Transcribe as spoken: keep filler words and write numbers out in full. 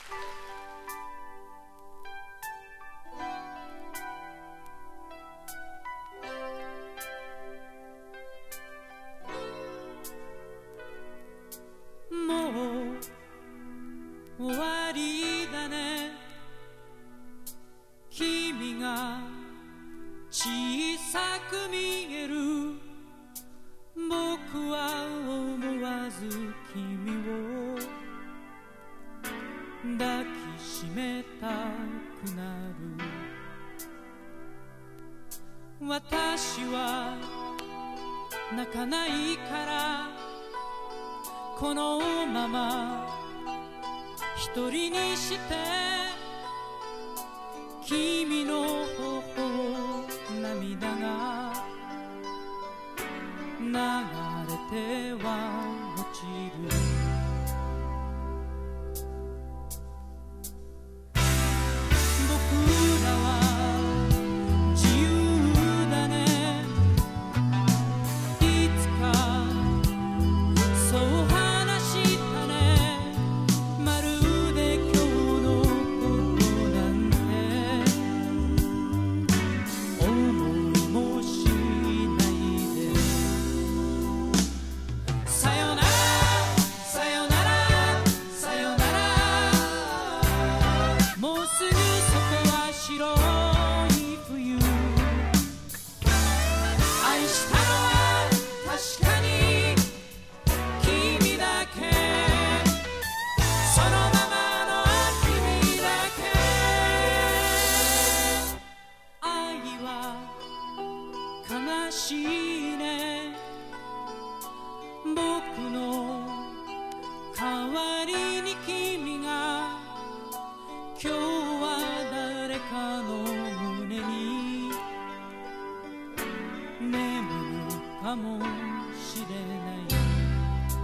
終わりだね。君が小さく見える。僕は思わず君を抱きしめたくなる。私は泣かないからこのまま一人にして君の頬を涙が流れては落ちる。僕らは自由だね。いつかそう話したね。まるで今日のことなんて思いもしないで。さよならさよならさよなら。もうすぐそこは白い冬。愛したのは確かに君だけ。そのままの君だけ。愛は悲しいね。僕の代わりに君が今日は誰かの胸に眠るかもしれない。